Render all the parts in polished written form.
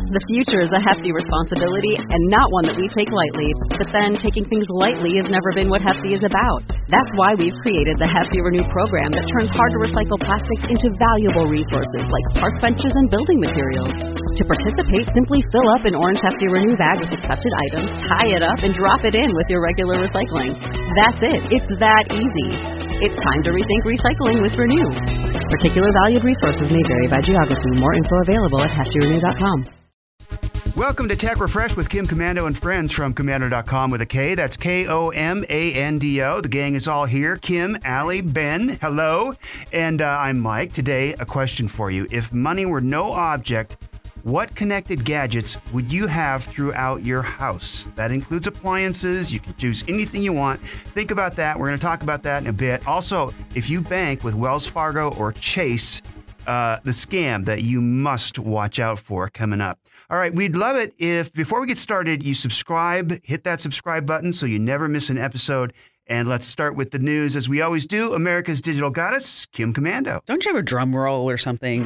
The future is a hefty responsibility and not one that we take lightly. But then taking things lightly has never been what Hefty is about. That's why we've created the Hefty Renew program that turns hard-to-recycle plastics into valuable resources like park benches and building materials. To participate, simply fill up an orange Hefty Renew bag with accepted items, tie it up, and drop it in with your regular recycling. That's it. It's that easy. It's time to rethink recycling with Renew. Particular valued resources may vary by geography. More info available at heftyrenew.com. Welcome to Tech Refresh with Kim Komando and friends from Komando.com with a K. That's Komando. The gang is all here. Kim, Allie, Ben, hello. And I'm Mike. Today, a question for you. If money were no object, what connected gadgets would you have throughout your house? That includes appliances. You can choose anything you want. Think about that. We're going to talk about that in a bit. Also, if you bank with Wells Fargo or Chase, the scam that you must watch out for coming up. All right, we'd love it if, before we get started, you subscribe, hit that subscribe button so you never miss an episode. And let's start with the news, as we always do. America's digital goddess, Kim Komando. Don't you have a drum roll or something?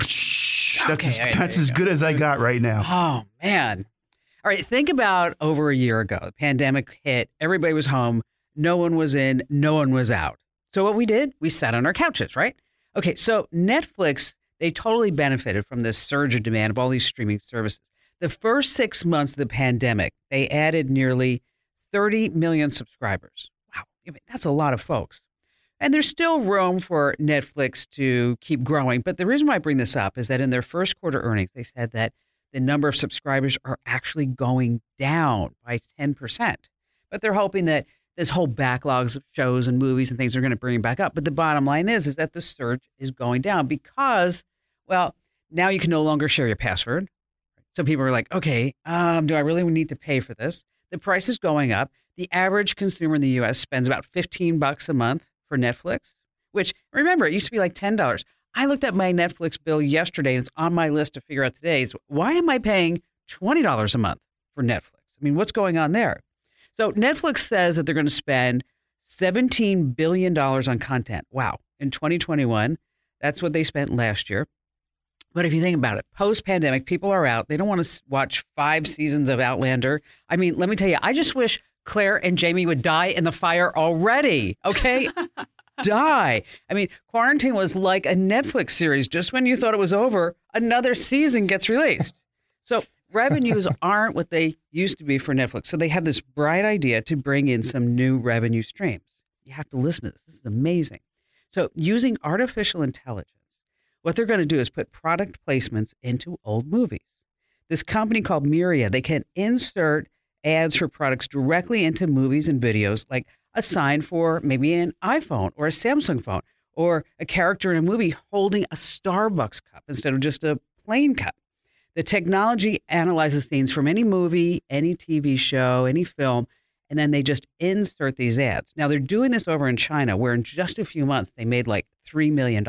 That's as good as I got right now. Oh, man. All right, think about over a year ago. The pandemic hit. Everybody was home. No one was in. No one was out. So what we did, we sat on our couches, right? Okay, so Netflix, they totally benefited from this surge of demand of all these streaming services. The first 6 months of the pandemic, they added nearly 30 million subscribers. Wow, I mean, that's a lot of folks. And there's still room for Netflix to keep growing. But the reason why I bring this up is that in their first quarter earnings, they said that the number of subscribers are actually going down by 10%. But they're hoping that this whole backlogs of shows and movies and things are going to bring back up. But the bottom line is that the surge is going down because, well, now you can no longer share your password. So people are like, okay, do I really need to pay for this? The price is going up. The average consumer in the U.S. spends about $15 a month for Netflix, which, remember, it used to be like $10. I looked at my Netflix bill yesterday, and it's on my list to figure out today. Is why am I paying $20 a month for Netflix? I mean, what's going on there? So Netflix says that they're going to spend $17 billion on content. Wow. In 2021, that's what they spent last year. But if you think about it, post-pandemic, people are out. They don't want to watch 5 seasons of Outlander. I mean, let me tell you, I just wish Claire and Jamie would die in the fire already. Okay? Die. I mean, Quarantine was like a Netflix series. Just when you thought it was over, another season gets released. So revenues aren't what they used to be for Netflix. So they have this bright idea to bring in some new revenue streams. You have to listen to this. This is amazing. So using artificial intelligence, what they're going to do is put product placements into old movies. This company called Myriad, they can insert ads for products directly into movies and videos, like a sign for maybe an iPhone or a Samsung phone, or a character in a movie holding a Starbucks cup instead of just a plain cup. The technology analyzes scenes from any movie, any TV show, any film, and then they just insert these ads. Now, they're doing this over in China, where in just a few months, they made like $3 million,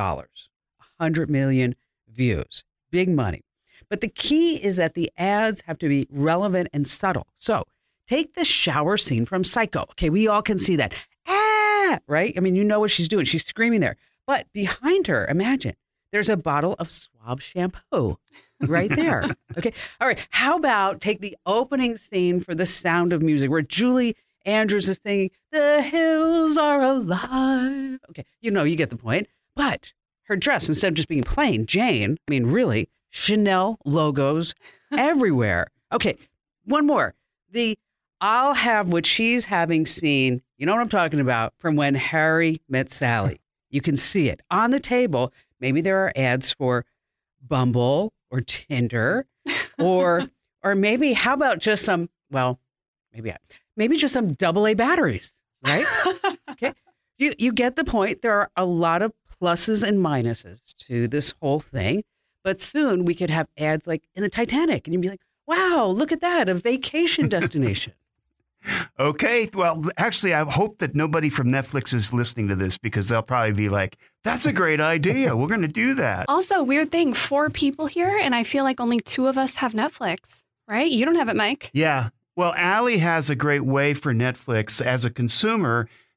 100 million views. Big money. But the key is that the ads have to be relevant and subtle. So take the shower scene from Psycho. Okay, we all can see that. Right? I mean, you know what she's doing. She's screaming there. But behind her, imagine, there's a bottle of Suave shampoo. Right there. Okay. All right. How about take the opening scene for The Sound of Music, where Julie Andrews is singing, "The hills are alive." Okay. You get the point. But her dress, instead of just being plain Jane, I mean, really, Chanel logos everywhere. Okay. One more. The "I'll have what she's having" scene. You know what I'm talking about, from When Harry Met Sally. You can see it on the table. Maybe there are ads for Bumble or Tinder, or maybe, how about just some, well, maybe just some AA batteries, right? Okay. You get the point. There are a lot of pluses and minuses to this whole thing, but soon we could have ads like in the Titanic, and you'd be like, wow, look at that, a vacation destination. Okay. Well, actually, I hope that nobody from Netflix is listening to this, because they'll probably be like, that's a great idea. We're going to do that. Also, weird thing, 4 people here, and I feel like only 2 of us have Netflix, right? You don't have it, Mike. Yeah. Well, Allie has a great way for Netflix as a consumer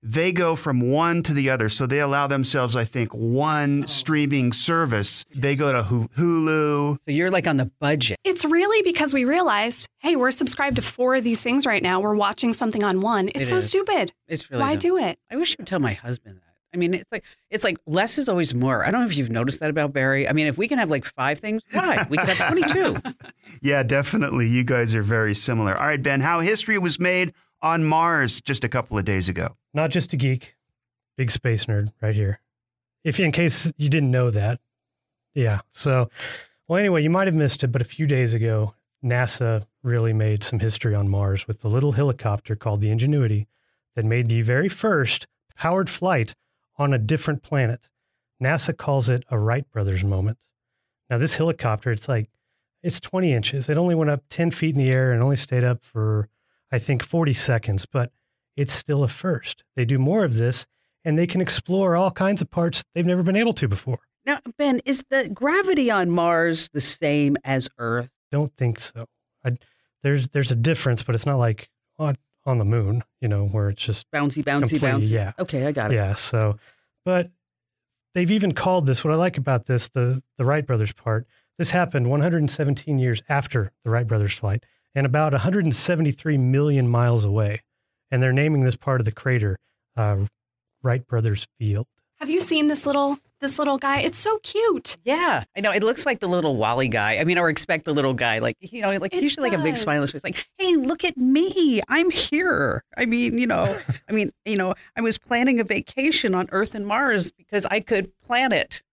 they go from one to the other. So they allow themselves, I think, one streaming service. They go to Hulu. So you're like on the budget. It's really because we realized, hey, we're subscribed to 4 of these things right now. We're watching something on one. It's so stupid. It's really Why dumb. do it? I wish you would tell my husband that. I mean, it's like less is always more. I don't know if you've noticed that about Barry. I mean, if we can have like 5 things, why? We could have 22. Yeah, definitely. You guys are very similar. All right, Ben, how history was made on Mars just a couple of days ago. Not just a geek, big space nerd right here. In case you didn't know that. Yeah. So, well, anyway, you might have missed it, but a few days ago, NASA really made some history on Mars with the little helicopter called the Ingenuity that made the very first powered flight on a different planet. NASA calls it a Wright brothers moment. Now, this helicopter, it's 20 inches. It only went up 10 feet in the air and only stayed up for, I think, 40 seconds, but it's still a first. They do more of this, and they can explore all kinds of parts they've never been able to before. Now, Ben, is the gravity on Mars the same as Earth? Don't think so. There's a difference, but it's not like on the moon, where it's just bouncy. Yeah. Okay, I got it. Yeah. So, but they've even called this, what I like about this, the Wright brothers part, this happened 117 years after the Wright brothers flight and about 173 million miles away. And they're naming this part of the crater Wright Brothers Field. Have you seen this little guy? It's so cute. Yeah, I know. It looks like the little Wally guy. I mean, or expect the little guy, usually like a big smile on his face, like, "Hey, look at me! I'm here." I mean, I was planning a vacation on Earth and Mars because I could plan it.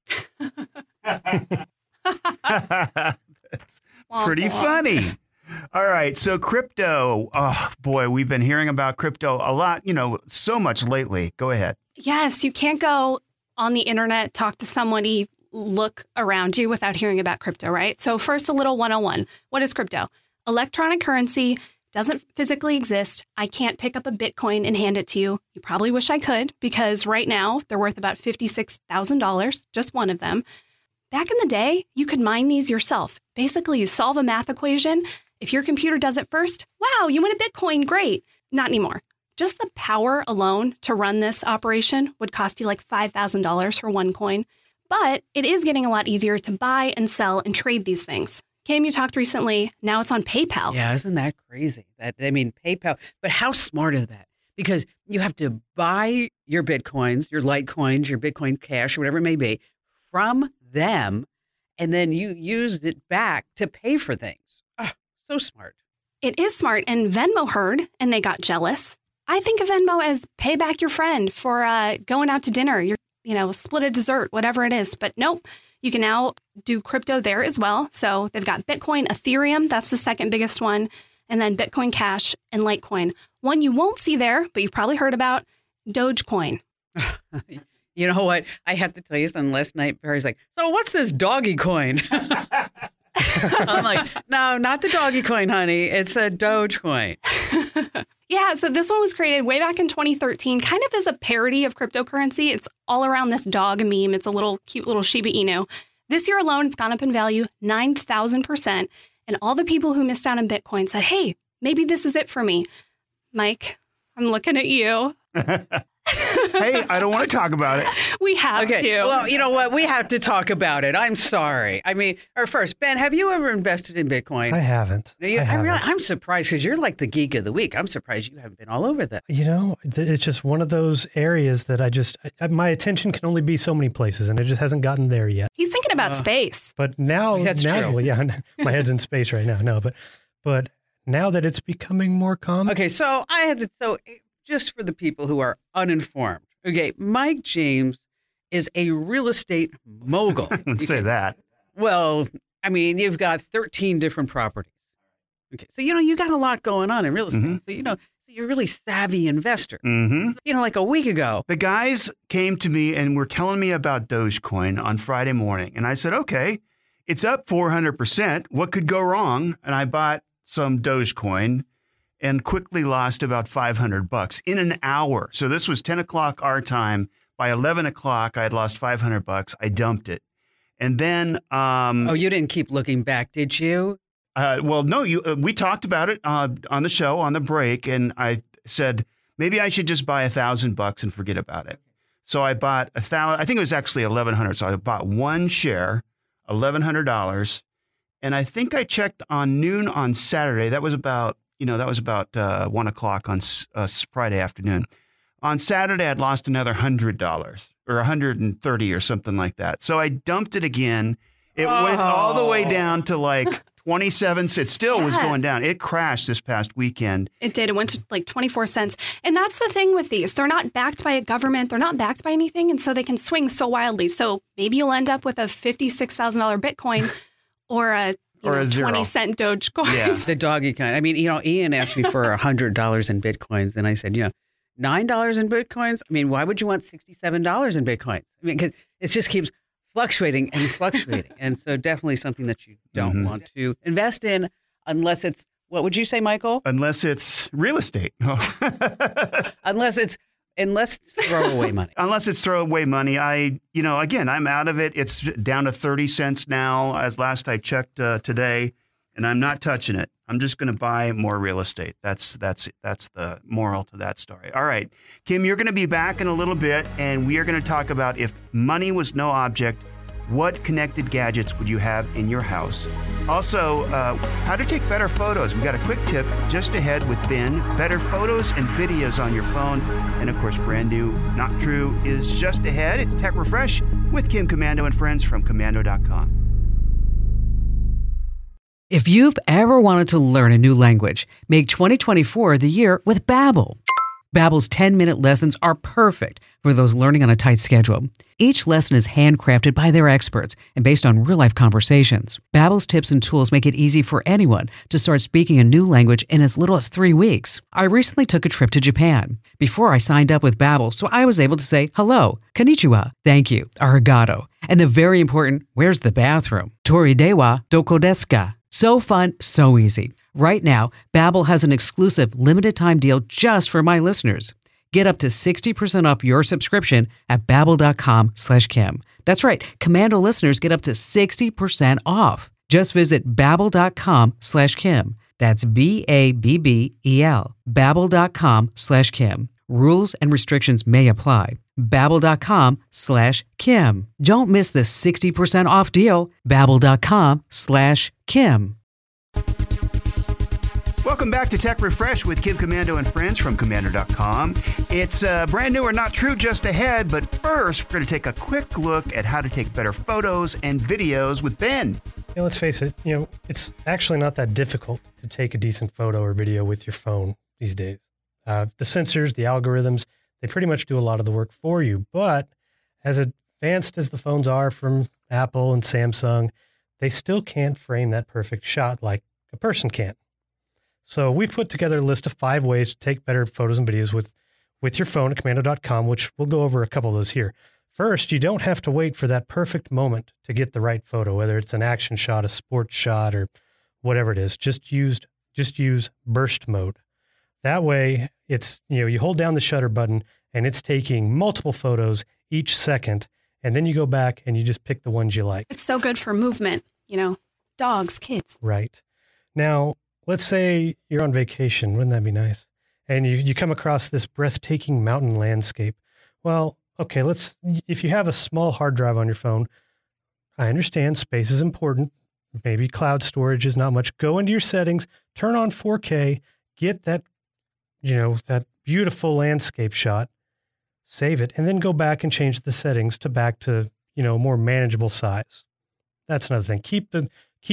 That's pretty funny. All right. So crypto. Oh, boy, we've been hearing about crypto a lot, so much lately. Go ahead. Yes, you can't go on the internet, talk to somebody, look around you without hearing about crypto, right? So first, a little 101. What is crypto? Electronic currency, doesn't physically exist. I can't pick up a Bitcoin and hand it to you. You probably wish I could, because right now they're worth about $56,000, just one of them. Back in the day, you could mine these yourself. Basically, you solve a math equation. If your computer does it first, wow, you win a Bitcoin, great. Not anymore. Just the power alone to run this operation would cost you like $5,000 for one coin. But it is getting a lot easier to buy and sell and trade these things. Kim, you talked recently, now it's on PayPal. Yeah, isn't that crazy? PayPal, but how smart is that? Because you have to buy your Bitcoins, your Litecoins, your Bitcoin Cash, or whatever it may be, from them, and then you use it back to pay for things. Oh, so smart. It is smart, and Venmo heard, and they got jealous. I think of Venmo as pay back your friend for going out to dinner, split a dessert, whatever it is. But nope, you can now do crypto there as well. So they've got Bitcoin, Ethereum, that's the second biggest one, and then Bitcoin Cash and Litecoin. One you won't see there, but you've probably heard about, Dogecoin. You know what? I have to tell you something. Last night, Barry's like, "So what's this doggy coin?" I'm like, "No, not the doggy coin, honey. It's a Dogecoin." Yeah, so this one was created way back in 2013, kind of as a parody of cryptocurrency. It's all around this dog meme. It's a cute little Shiba Inu. This year alone, it's gone up in value 9,000%. And all the people who missed out on Bitcoin said, hey, maybe this is it for me. Mike, I'm looking at you. Hey, I don't want to talk about it. We have to. Well, you know what? We have to talk about it. I'm sorry. I mean, or first, Ben, have you ever invested in Bitcoin? I haven't. I'm surprised because you're like the geek of the week. I'm surprised you haven't been all over that. It's just one of those areas that my attention can only be so many places, and it just hasn't gotten there yet. He's thinking about space. But now, That's true. Well, yeah, my head's in space right now. No, but now that it's becoming more common. Okay, so just for the people who are uninformed, okay, Mike James is a real estate mogul. I wouldn't say that. Well, I mean, you've got 13 different properties. Okay, so, you got a lot going on in real estate. Mm-hmm. So, you're a really savvy investor. Mm-hmm. So, like a week ago. The guys came to me and were telling me about Dogecoin on Friday morning. And I said, okay, it's up 400%. What could go wrong? And I bought some Dogecoin and quickly lost about $500 in an hour. So this was 10 o'clock our time. By 11 o'clock, I had lost $500. I dumped it. And then... you didn't keep looking back, did you? Well, no, we talked about it on the show, on the break, and I said, maybe I should just buy $1,000 and forget about it. So I bought I think it was actually $1,100. So I bought one share, $1,100. And I think I checked on noon on Saturday. That was about 1 o'clock on Friday afternoon. On Saturday, I'd lost another $100 or $130 or something like that. So I dumped it again. It went all the way down to like 27 cents. It still was going down. It crashed this past weekend. It did. It went to like 24 cents. And that's the thing with these. They're not backed by a government. They're not backed by anything. And so they can swing so wildly. So maybe you'll end up with a $56,000 Bitcoin or a 20-cent Dogecoin. Yeah. The doggy kind. I mean, Ian asked me for $100 in Bitcoins. And I said, $9 in Bitcoins? I mean, why would you want $67 in Bitcoins? I mean, because it just keeps fluctuating and fluctuating. And so definitely something that you don't want to invest in unless it's, what would you say, Michael? Unless it's real estate. Unless it's throwaway money. Unless it's throwaway money. Again, I'm out of it. It's down to 30 cents now as last I checked today, and I'm not touching it. I'm just going to buy more real estate. That's the moral to that story. All right, Kim, you're going to be back in a little bit, and we are going to talk about if money was no object, what connected gadgets would you have in your house? Also, how to take better photos. We got a quick tip just ahead with Ben. Better photos and videos on your phone. And of course, brand new, not true, is just ahead. It's Tech Refresh with Kim Komando and friends from Komando.com. If you've ever wanted to learn a new language, make 2024 the year with Babbel. Babbel's 10-minute lessons are perfect for those learning on a tight schedule. Each lesson is handcrafted by their experts and based on real-life conversations. Babbel's tips and tools make it easy for anyone to start speaking a new language in as little as 3 weeks. I recently took a trip to Japan. Before I signed up with Babbel, so I was able to say hello, konnichiwa, thank you, arigato, and the very important, where's the bathroom? Tori wa doko desu ka? So fun, so easy. Right now, Babbel has an exclusive limited-time deal just for my listeners. Get up to 60% off your subscription at Babbel.com/Kim. That's right, Komando listeners get up to 60% off. Just visit Babbel.com/Kim. That's Babbel. Babbel.com/Kim. Rules and restrictions may apply. Babbel.com/Kim. Don't miss the 60% off deal. Babbel.com/Kim. Welcome back to Tech Refresh with Kim Komando and friends from Komando.com. It's brand new or not true just ahead, but first we're going to take a quick look at how to take better photos and videos with Ben. Yeah, let's face it, it's actually not that difficult to take a decent photo or video with your phone these days. The sensors, the algorithms, they pretty much do a lot of the work for you. But as advanced as the phones are from Apple and Samsung, they still can't frame that perfect shot like a person can. So we've put together a list of 5 ways to take better photos and videos with your phone at Komando.com, which we'll go over a couple of those here. First, you don't have to wait for that perfect moment to get the right photo, whether it's an action shot, a sports shot, or whatever it is. Just use burst mode. That way, it's you hold down the shutter button and it's taking multiple photos each second, and then you go back and you just pick the ones you like. It's so good for movement, dogs, kids. Right. Now, let's say you're on vacation. Wouldn't that be nice? And you come across this breathtaking mountain landscape. Well, okay, if you have a small hard drive on your phone, I understand space is important. Maybe cloud storage is not much. Go into your settings, turn on 4K, get that, that beautiful landscape shot, save it, and then go back and change the settings back to, more manageable size. That's another thing. Keep the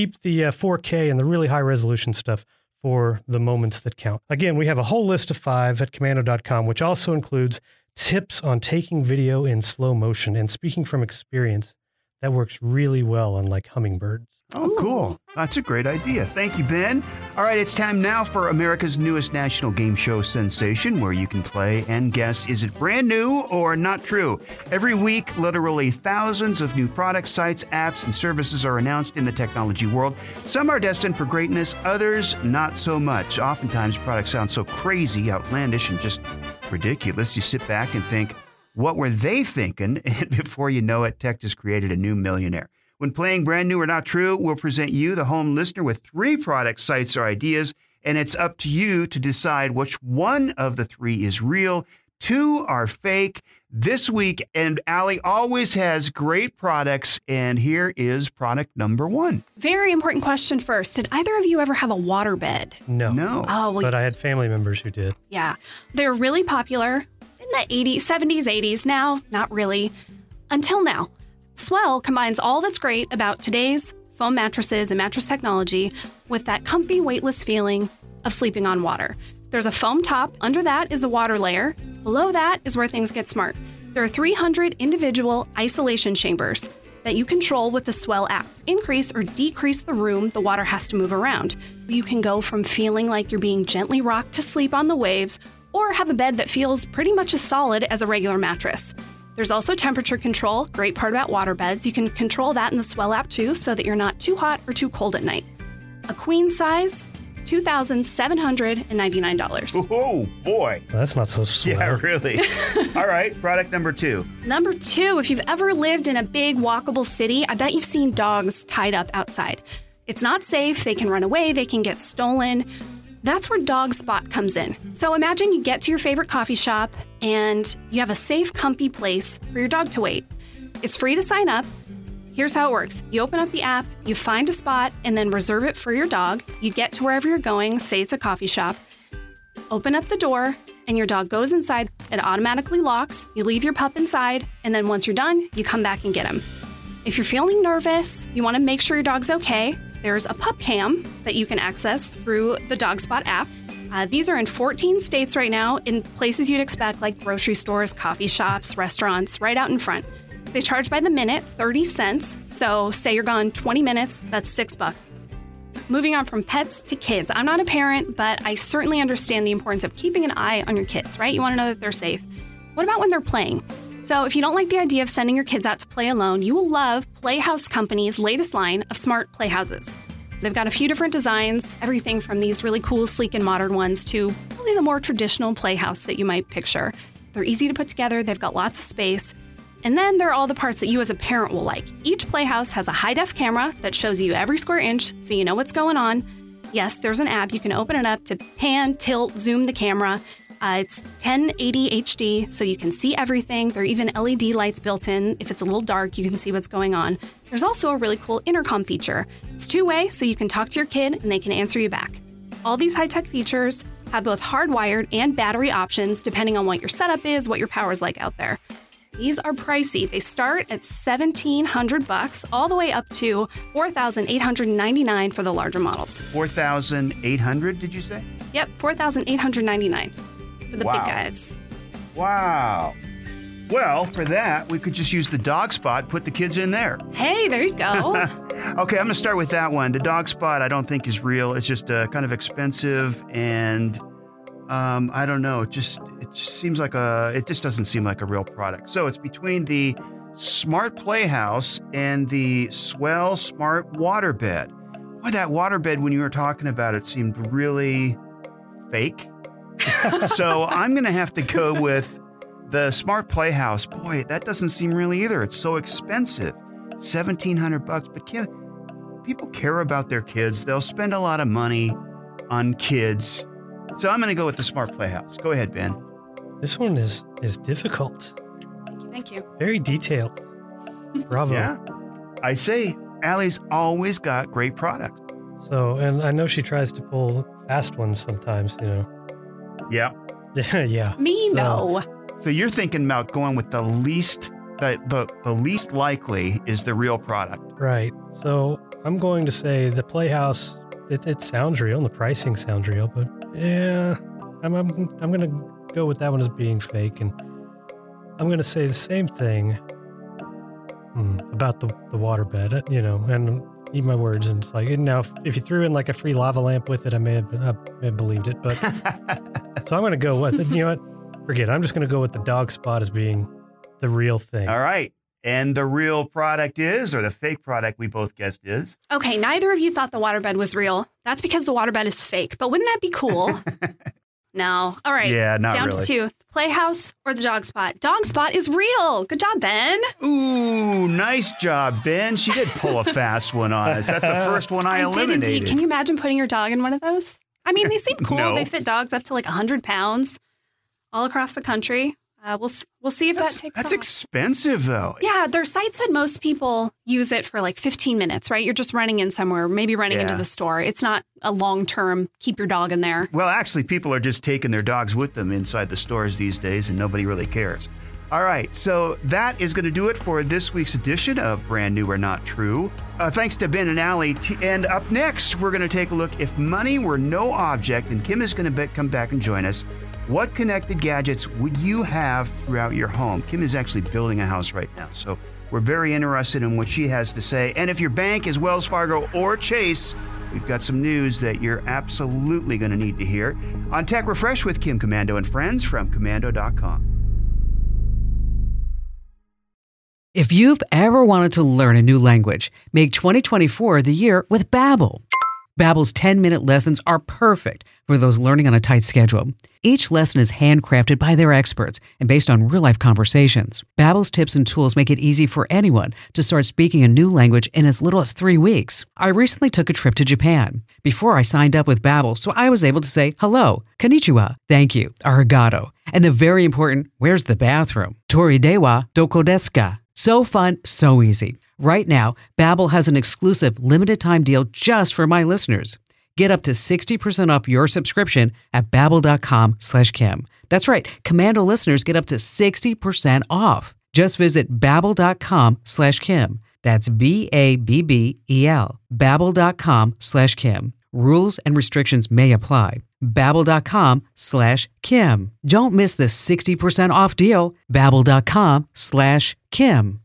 4K and the really high resolution stuff for the moments that count. Again, we have a whole list of 5 at Komando.com, which also includes tips on taking video in slow motion. And speaking from experience, that works really well on like hummingbirds. Oh, cool. That's a great idea. Thank you, Ben. All right, it's time now for America's newest national game show sensation, where you can play and guess, is it brand new or not true? Every week, literally thousands of new products, sites, apps, and services are announced in the technology world. Some are destined for greatness, others not so much. Oftentimes, products sound so crazy, outlandish, and just ridiculous. You sit back and think, what were they thinking? And before you know it, tech just created a new millionaire. When playing Brand New or Not True, we'll present you, the home listener, with 3 product sites or ideas, and it's up to you to decide which one of the 3 is real. 2 are fake. This week, and Allie always has great products, and here is product number 1. Very important question first. Did either of you ever have a waterbed? No. Oh, well, But I had family members who did. yeah. They're really popular in the 80s, 70s, 80s. Now, not really. Until now. Swell combines all that's great about today's foam mattresses and mattress technology with that comfy, weightless feeling of sleeping on water. There's a foam top. Under that is a water layer. Below that is where things get smart. There are 300 individual isolation chambers that you control with the Swell app. Increase or decrease the room the water has to move around. You can go from feeling like you're being gently rocked to sleep on the waves, or have a bed that feels pretty much as solid as a regular mattress. There's also temperature control. Great part about water beds. You can control that in the Swell app too, so that you're not too hot or too cold at night. A queen size, $2,799. Oh, boy. Well, that's not so swell. Yeah, really. All right, product number 2. Number 2, if you've ever lived in a big walkable city, I bet you've seen dogs tied up outside. It's not safe. They can run away. They can get stolen. That's where DogSpot comes in. So imagine you get to your favorite coffee shop and you have a safe, comfy place for your dog to wait. It's free to sign up. Here's how it works. You open up the app, you find a spot, and then reserve it for your dog. You get to wherever you're going, say it's a coffee shop, open up the door, and your dog goes inside. It automatically locks. You leave your pup inside, and then once you're done, you come back and get him. If you're feeling nervous, you want to make sure your dog's okay, there's a pup cam that you can access through the DogSpot app. These are in 14 states right now, in places you'd expect like grocery stores, coffee shops, restaurants, right out in front. They charge by the minute, 30 cents. So say you're gone 20 minutes, that's $6. Moving on from pets to kids. I'm not a parent, but I certainly understand the importance of keeping an eye on your kids, right? You want to know that they're safe. What about when they're playing? So if you don't like the idea of sending your kids out to play alone, you will love Playhouse Company's latest line of smart playhouses. They've got a few different designs, everything from these really cool, sleek, and modern ones to really the more traditional playhouse that you might picture. They're easy to put together, they've got lots of space. And then there are all the parts that you as a parent will like. Each playhouse has a high-def camera that shows you every square inch so you know what's going on. Yes, there's an app. You can open it up to pan, tilt, zoom the camera. It's 1080 HD, so you can see everything. There are even LED lights built in. If it's a little dark, you can see what's going on. There's also a really cool intercom feature. It's two-way, so you can talk to your kid and they can answer you back. All these high-tech features have both hardwired and battery options depending on what your setup is, what your power is like out there. These are pricey. They start at $1,700 all the way up to $4,899 for the larger models. 4,800, did you say? Yep, $4,899 for the Wow. big guys. Wow. Well, for that, we could just use the DogSpot, put the kids in there. Hey, there you go. Okay, I'm going to start with that one. The DogSpot I don't think is real. It's just kind of expensive, and I don't know. It just seems like it just doesn't seem like a real product. So it's between the Smart Playhouse and the Swell Smart Waterbed. Boy, that waterbed, when you were talking about it, seemed really fake. So I'm going to have to go with the Smart Playhouse. Boy, that doesn't seem real either. It's so expensive. $1,700. But people care about their kids. They'll spend a lot of money on kids. So I'm going to go with the Smart Playhouse. Go ahead, Ben. This one is difficult. Thank you. Very detailed. Bravo. Yeah. I say, Allie's always got great products. So, and I know she tries to pull fast ones sometimes, you know. Yeah. Yeah. Me, no. So you're thinking about going with the least, the least likely is the real product. Right. So I'm going to say the Playhouse, it sounds real and the pricing sounds real, but yeah, I'm going to go with that one as being fake. And I'm going to say the same thing about the waterbed, you know, and eat my words. And it's like, now if you threw in like a free lava lamp with it, I may have believed it. But so I'm going to go with it. You know what? Forget it. I'm just going to go with the DogSpot as being the real thing. All right. And the real product is, or the fake product we both guessed is? Okay, neither of you thought the waterbed was real. That's because the waterbed is fake. But wouldn't that be cool? No. All right. Yeah, not Down really. to two. Playhouse or the DogSpot? DogSpot is real. Good job, Ben. Ooh, nice job, Ben. She did pull a fast one on us. That's the first one I did eliminated. indeed. Can you imagine putting your dog in one of those? I mean, they seem cool. No. They fit dogs up to like 100 pounds all across the country. We'll see if that takes That's off. expensive, though. Yeah, their site said most people use it for like 15 minutes, right? You're just running in somewhere, maybe running into the store. It's not a long-term, keep your dog in there. Well, actually, people are just taking their dogs with them inside the stores these days, and nobody really cares. All right, so that is going to do it for this week's edition of Brand New or Not True. Thanks to Ben and Allie. And up next, we're going to take a look if money were no object, and Kim is going to come back and join us. What connected gadgets would you have throughout your home? Kim is actually building a house right now, so we're very interested in what she has to say. And if your bank is Wells Fargo or Chase, we've got some news that you're absolutely going to need to hear on Tech Refresh with Kim Komando and friends from Komando.com. If you've ever wanted to learn a new language, make 2024 the year with Babbel. Babbel's 10-minute lessons are perfect for those learning on a tight schedule. Each lesson is handcrafted by their experts and based on real-life conversations. Babbel's tips and tools make it easy for anyone to start speaking a new language in as little as 3 weeks. I recently took a trip to Japan. Before I signed up with Babbel, so I was able to say hello, konnichiwa, thank you, arigato, and the very important, where's the bathroom? Tori dewa doko desu ka? So fun, so easy. Right now, Babbel has an exclusive limited-time deal just for my listeners. Get up to 60% off your subscription at Babbel.com/Kim. That's right, Komando listeners get up to 60% off. Just visit Babbel.com/Kim. That's Babbel. Babbel.com/Kim. Rules and restrictions may apply. Babbel.com/Kim. Don't miss the 60% off deal. Babbel.com/Kim.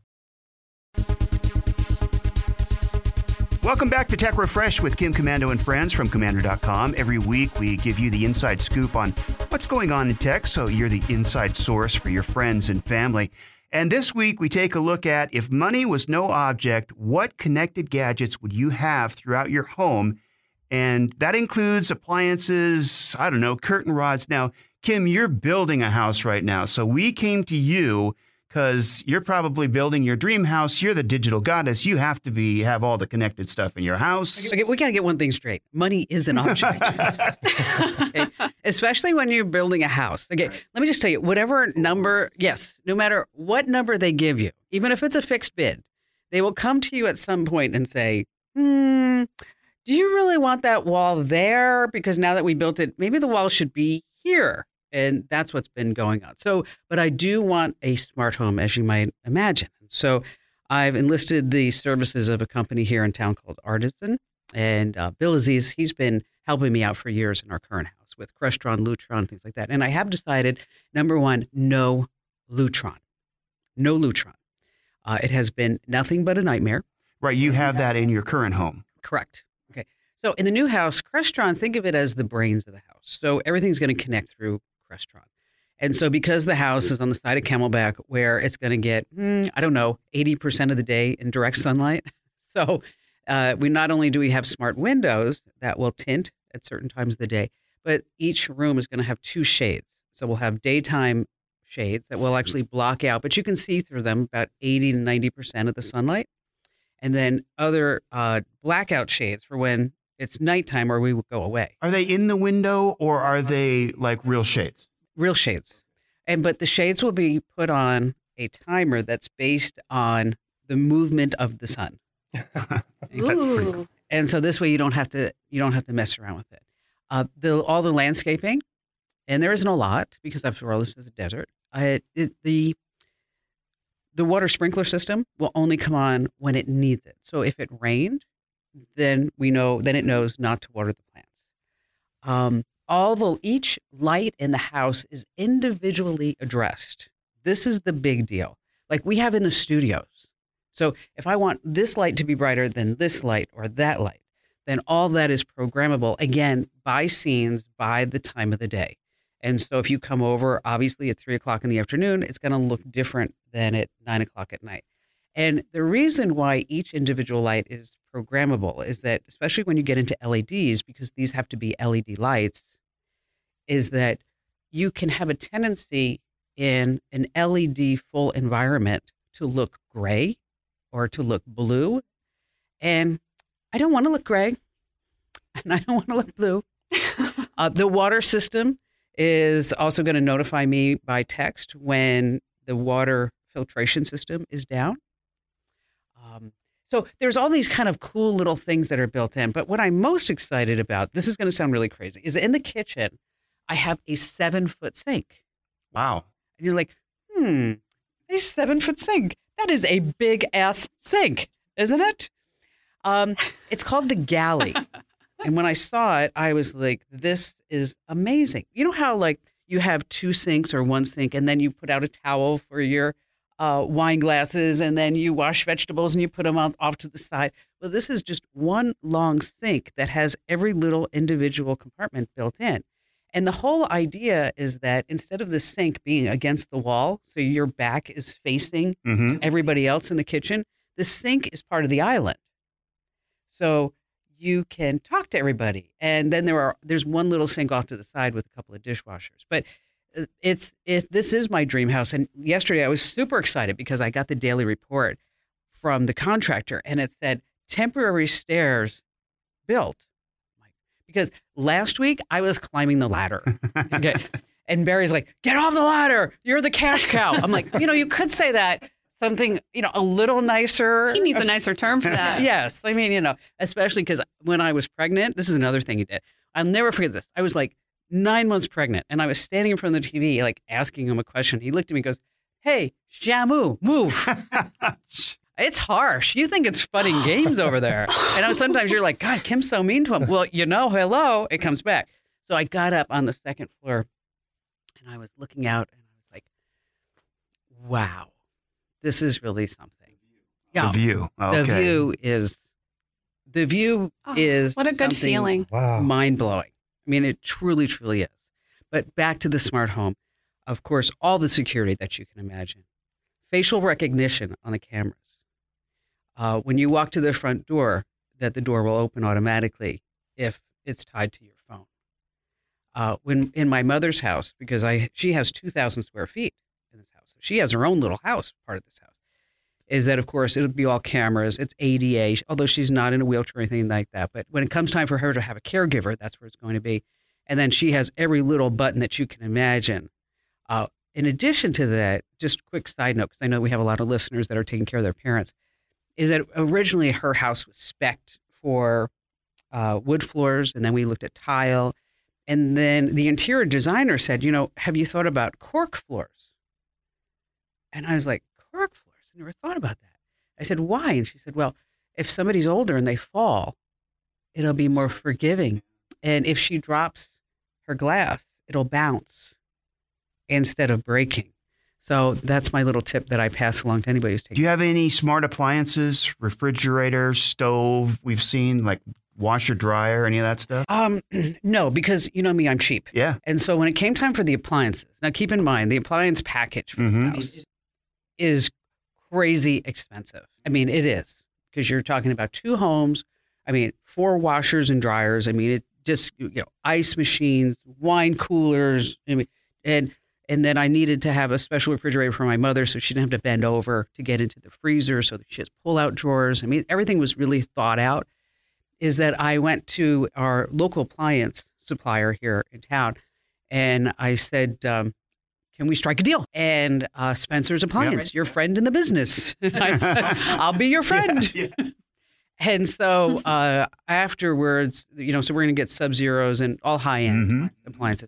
Welcome back to Tech Refresh with Kim Komando and friends from Komando.com. Every week we give you the inside scoop on what's going on in tech, so you're the inside source for your friends and family. And this week we take a look at if money was no object, what connected gadgets would you have throughout your home? And that includes appliances, I don't know, curtain rods. Now, Kim, you're building a house right now, so we came to you because you're probably building your dream house. You're the digital goddess. You have to have all the connected stuff in your house. Okay, we got to get one thing straight. Money is an object. Okay? Especially when you're building a house. Okay, let me just tell you, whatever number, yes, no matter what number they give you, even if it's a fixed bid, they will come to you at some point and say, do you really want that wall there? Because now that we built it, maybe the wall should be here. And that's what's been going on. So, but I do want a smart home, as you might imagine. So I've enlisted the services of a company here in town called Artisan. And Bill Aziz, he's been helping me out for years in our current house with Crestron, Lutron, things like that. And I have decided, number one, no Lutron. No Lutron. It has been nothing but a nightmare. Right, you have that in your current home. Correct. Okay. So in the new house, Crestron, think of it as the brains of the house. So everything's going to connect through Crestron. And so because the house is on the side of Camelback where it's going to get, 80% of the day in direct sunlight. So we not only do we have smart windows that will tint at certain times of the day, but each room is going to have 2 shades. So we'll have daytime shades that will actually block out, but you can see through them about 80 to 90% of the sunlight. And then other blackout shades for when it's nighttime or we will go away. Are they in the window or are they like real shades? Real shades. But the shades will be put on a timer that's based on the movement of the sun. That's pretty cool. And so this way you don't have to mess around with it. All the landscaping, and there isn't a lot because after all this is a desert. The water sprinkler system will only come on when it needs it. So if it rained, then it knows not to water the plants. Each light in the house is individually addressed. This is the big deal. Like we have in the studios. So if I want this light to be brighter than this light or that light, then all that is programmable, again, by scenes, by the time of the day. And so if you come over, obviously at 3 o'clock in the afternoon, it's going to look different than at 9 o'clock at night. And the reason why each individual light is programmable is that, especially when you get into LEDs, because these have to be LED lights, is that you can have a tendency in an LED full environment to look gray or to look blue. And I don't want to look gray and I don't want to look blue. The water system is also going to notify me by text when the water filtration system is down. So there's all these kind of cool little things that are built in. But what I'm most excited about, this is going to sound really crazy, is in the kitchen, I have a 7-foot sink. Wow. And you're like, a 7-foot sink. That is a big ass sink, isn't it? It's called the Galley. And when I saw it, I was like, this is amazing. You know how like you have 2 sinks or 1 sink and then you put out a towel for your wine glasses and then you wash vegetables and you put them off to the side. Well, this is just one long sink that has every little individual compartment built in. And the whole idea is that instead of the sink being against the wall, so your back is facing everybody else in the kitchen, the sink is part of the island. So you can talk to everybody. And then there's one little sink off to the side with a couple of dishwashers. But this is my dream house. And yesterday I was super excited because I got the daily report from the contractor and it said temporary stairs built. Because last week I was climbing the ladder. Okay. And Barry's like, get off the ladder. You're the cash cow. I'm like, you could say that something, a little nicer. He needs a nicer term for that. Yes. I mean, especially because when I was pregnant, this is another thing he did. I'll never forget this. I was like 9 months pregnant and I was standing in front of the TV, like asking him a question. He looked at me and goes, hey, Shamu, move. It's harsh. You think it's fun and games over there. And sometimes you're like, God, Kim's so mean to him. Well, hello, it comes back. So I got up on the second floor and I was looking out and I was like, wow, this is really something. Yeah, The view. Okay. The view is what a good feeling. Wow. Mind-blowing. I mean, it truly, truly is. But back to the smart home. Of course, all the security that you can imagine. Facial recognition on the cameras. When you walk to the front door, that the door will open automatically if it's tied to your phone. When in my mother's house, because she has 2,000 square feet in this house. She has her own little house, part of this house. Is that, of course, it'll be all cameras. It's ADA, although she's not in a wheelchair or anything like that. But when it comes time for her to have a caregiver, that's where it's going to be. And then she has every little button that you can imagine. In addition to that, just a quick side note, because I know we have a lot of listeners that are taking care of their parents, is that originally her house was spec'd for wood floors, and then we looked at tile. And then the interior designer said, have you thought about cork floors? And I was like, cork floors? I never thought about that. I said, why? And she said, well, if somebody's older and they fall, it'll be more forgiving. And if she drops her glass, it'll bounce instead of breaking. So that's my little tip that I pass along to anybody who's taking. Do you have any smart appliances, refrigerator, stove? We've seen like washer, dryer, any of that stuff? No, because you know me, I'm cheap. Yeah. And so when it came time for the appliances, now keep in mind the appliance package for this house is crazy expensive. I mean, it is, because you're talking about 2 homes. I mean, 4 washers and dryers. I mean, it just, ice machines, wine coolers. I mean, and then I needed to have a special refrigerator for my mother so she didn't have to bend over to get into the freezer, so that she has pull-out drawers. I mean, everything was really thought out. Is that I went to our local appliance supplier here in town, and I said, can we strike a deal? And Spencer's Appliance, your friend in the business. I'll be your friend. Yeah. And so afterwards, so we're going to get Sub-Zeros and all high-end appliances.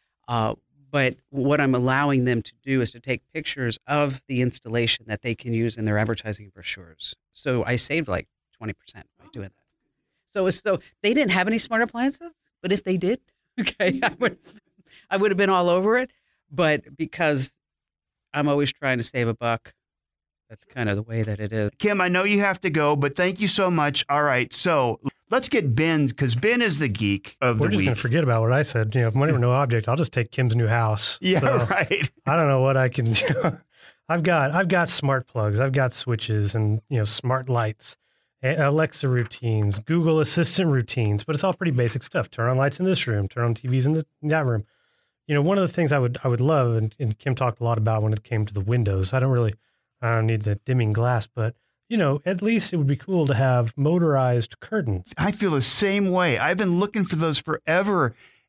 But what I'm allowing them to do is to take pictures of the installation that they can use in their advertising brochures. So I saved like 20% by doing that. So they didn't have any smart appliances, but if they did, okay, I would have been all over it. But because I'm always trying to save a buck, that's kind of the way that it is. Kim, I know you have to go, but thank you so much. All right, so let's get Ben, because Ben is the geek of the week. We're just going to forget about what I said. If money were no object, I'll just take Kim's new house. Yeah, so right. I don't know what I can do. I've got smart plugs. I've got switches and, smart lights, Alexa routines, Google Assistant routines, but it's all pretty basic stuff. Turn on lights in this room, turn on TVs in that room. One of the things I would love, and Kim talked a lot about when it came to the windows. I don't need the dimming glass, but at least it would be cool to have motorized curtains. I feel the same way. I've been looking for those forever.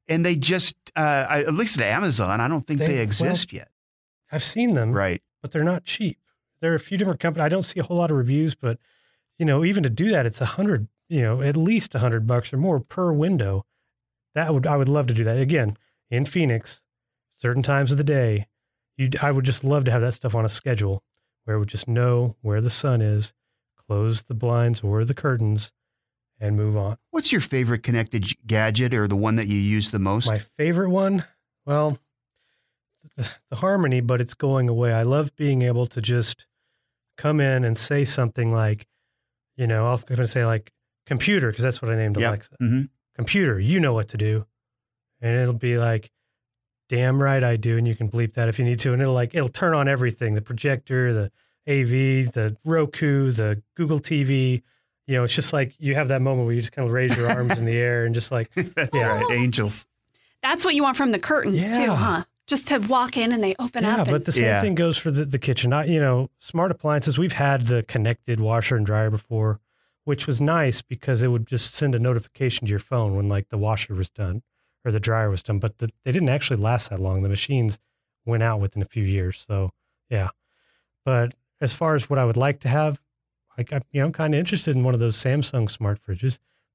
and they just, at least at Amazon, I don't think they exist yet. I've seen them, Right. but they're not cheap. There are a few different companies. I don't see a whole lot of reviews, but even to do that, it's $100, at least $100 or more per window. I would love to do that again in Phoenix, certain times of the day. I would just love to have that stuff on a schedule where we just know where the sun is, close the blinds or the curtains, and move on. What's your favorite connected gadget or the one that you use the most? My favorite one? Well, the Harmony, but it's going away. I love being able to just come in and say something like, I was going to say like computer, because that's what I named Alexa. Mm-hmm. Computer, you know what to do. And it'll be like, damn right I do. And you can bleep that if you need to. And it'll turn on everything, the projector, the AV, the Roku, the Google TV. It's just like you have that moment where you just kind of raise your arms in the air and just like, That's right. Angels. That's what you want from the curtains too, huh? Just to walk in and they open up. Yeah, but the same thing goes for the kitchen. Smart appliances, we've had the connected washer and dryer before, which was nice because it would just send a notification to your phone when like the washer was done or the dryer was done. But they didn't actually last that long. The machines went out within a few years. So, yeah. But as far as what I would like to have, I'm kind of interested in one of those Samsung smart fridges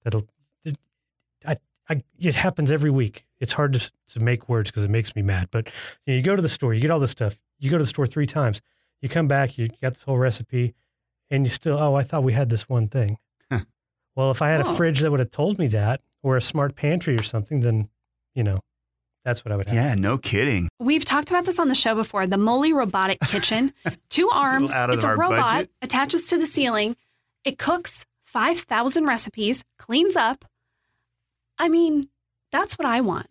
it happens every week. It's hard to make words because it makes me mad. But you go to the store, you get all this stuff. You go to the store 3 times. You come back, you got this whole recipe, and you still, I thought we had this one thing. Huh. Well, if I had a fridge that would have told me that, or a smart pantry or something, then, that's what I would have. Yeah, no kidding. We've talked about this on the show before, the Molly robotic kitchen. 2 arms, it's a robot, budget. attaches to the ceiling. It cooks 5,000 recipes, cleans up. I mean, that's what I want.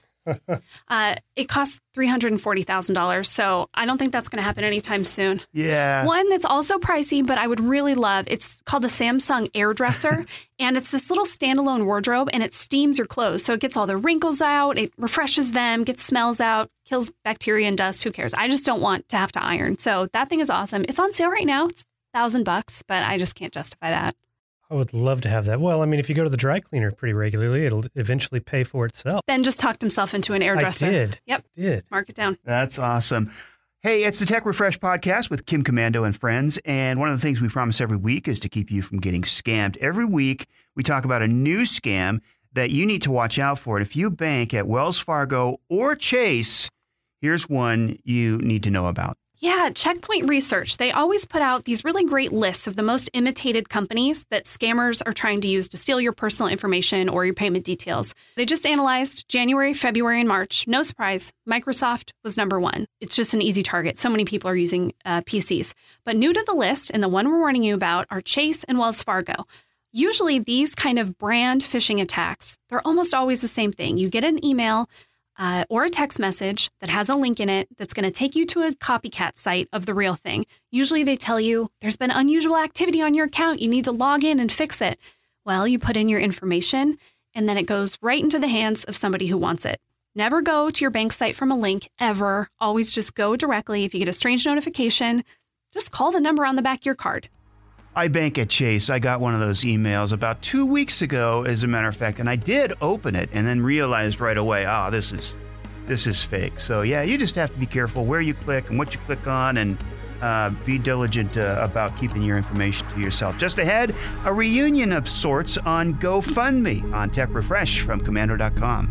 It costs $340,000, so I don't think that's going to happen anytime soon. Yeah. One that's also pricey, but I would really love, it's called the Samsung Air Dresser, and it's this little standalone wardrobe, and it steams your clothes, so it gets all the wrinkles out, it refreshes them, gets smells out, kills bacteria and dust, who cares? I just don't want to have to iron, so that thing is awesome. It's on sale right now. It's $1,000, but I just can't justify that. I would love to have that. Well, I mean, if you go to the dry cleaner pretty regularly, it'll eventually pay for itself. Ben just talked himself into an air dresser. I did. Yep. Did. Mark it down. That's awesome. Hey, it's the Tech Refresh podcast with Kim Komando and friends. And one of the things we promise every week is to keep you from getting scammed. Every week, we talk about a new scam that you need to watch out for. And if you bank at Wells Fargo or Chase, here's one you need to know about. Yeah, Checkpoint Research. They always put out these really great lists of the most imitated companies that scammers are trying to use to steal your personal information or your payment details. They just analyzed January, February, and March. No surprise, Microsoft was number 1. It's just an easy target. So many people are using PCs. But new to the list, and the one we're warning you about, are Chase and Wells Fargo. Usually these kind of brand phishing attacks, they're almost always the same thing. You get an email or a text message that has a link in it that's going to take you to a copycat site of the real thing. Usually they tell you there's been unusual activity on your account. You need to log in and fix it. Well, you put in your information and then it goes right into the hands of somebody who wants it. Never go to your bank site from a link ever. Always just go directly. If you get a strange notification, just call the number on the back of your card. I bank at Chase. I got one of those emails about 2 weeks ago, as a matter of fact, and I did open it and then realized right away, this is fake. So yeah, you just have to be careful where you click and what you click on, and be diligent about keeping your information to yourself. Just ahead, a reunion of sorts on GoFundMe on Tech Refresh from Komando.com.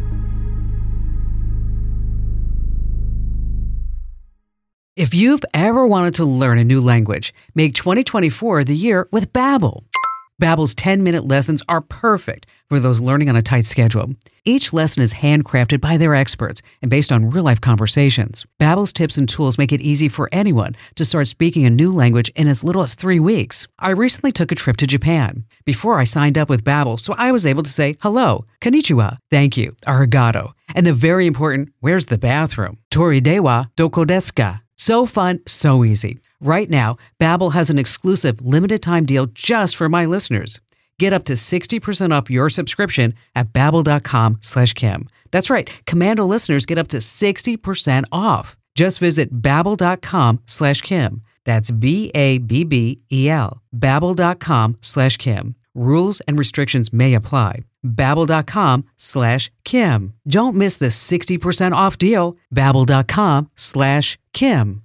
If you've ever wanted to learn a new language, make 2024 the year with Babbel. Babbel's 10-minute lessons are perfect for those learning on a tight schedule. Each lesson is handcrafted by their experts and based on real-life conversations. Babbel's tips and tools make it easy for anyone to start speaking a new language in as little as 3 weeks. I recently took a trip to Japan. Before I signed up with Babbel, so I was able to say hello, konnichiwa, thank you, arigato, and the very important, where's the bathroom? Tori wa doko desu ka? So fun, so easy. Right now, Babbel has an exclusive limited-time deal just for my listeners. Get up to 60% off your subscription at Babbel.com/Kim. That's right, Komando listeners get up to 60% off. Just visit Babbel.com/Kim. That's Babbel. Babbel.com/Kim. Rules and restrictions may apply. Babbel.com/Kim. Don't miss the 60% off deal. Babbel.com/Kim.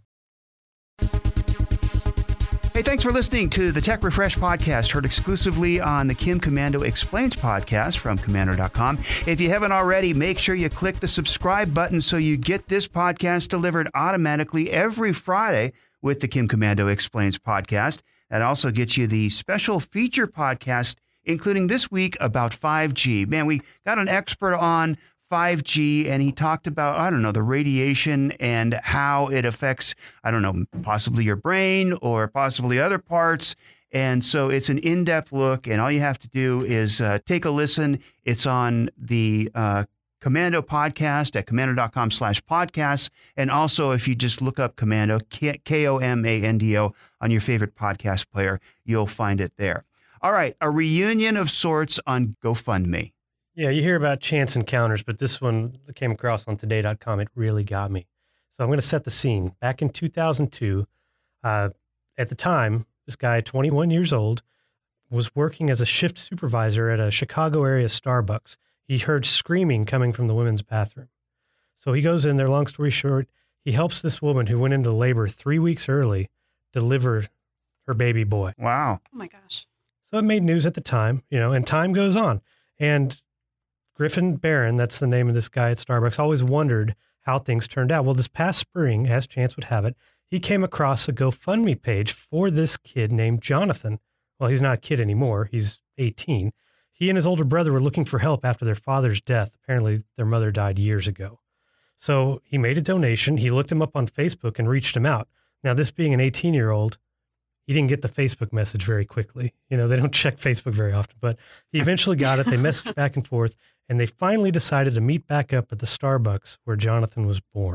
Hey, thanks for listening to the Tech Refresh podcast, heard exclusively on the Kim Komando Explains podcast from Komando.com. If you haven't already, make sure you click the subscribe button so you get this podcast delivered automatically every Friday with the Kim Komando Explains podcast. That also gets you the special feature podcast, including this week about 5G. Man, we got an expert on 5G, and he talked about, the radiation and how it affects, possibly your brain or possibly other parts. And so it's an in-depth look, and all you have to do is take a listen. It's on the Komando podcast at komando.com/podcasts. And also, if you just look up Komando, Komando, on your favorite podcast player, you'll find it there. All right, a reunion of sorts on GoFundMe. Yeah, you hear about chance encounters, but this one that came across on today.com, it really got me. So I'm going to set the scene. Back in 2002, at the time, this guy, 21 years old, was working as a shift supervisor at a Chicago area Starbucks. He heard screaming coming from the women's bathroom. So he goes in there, long story short, he helps this woman who went into labor 3 weeks early deliver her baby boy. Wow. Oh my gosh. So it made news at the time, and time goes on. And Griffin Barron, that's the name of this guy at Starbucks, always wondered how things turned out. Well, this past spring, as chance would have it, he came across a GoFundMe page for this kid named Jonathan. Well, he's not a kid anymore. He's 18. He and his older brother were looking for help after their father's death. Apparently, their mother died years ago. So he made a donation. He looked him up on Facebook and reached him out. Now, this being an 18-year-old, he didn't get the Facebook message very quickly. They don't check Facebook very often, but he eventually got it. They messaged back and forth, and they finally decided to meet back up at the Starbucks where Jonathan was born.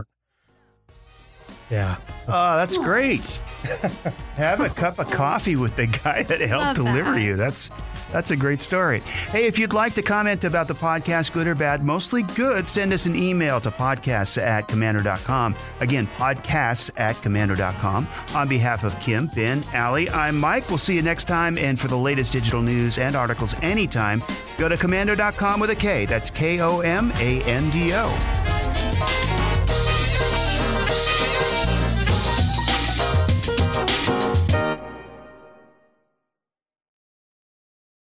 Yeah. Oh, that's great. Have a cup of coffee with the guy that helped deliver you. That's a great story. Hey, if you'd like to comment about the podcast, good or bad, mostly good, send us an email to podcasts@komando.com. Again, podcasts@komando.com. On behalf of Kim, Ben, Allie, I'm Mike. We'll see you next time. And for the latest digital news and articles anytime, go to komando.com with a K. That's Komando.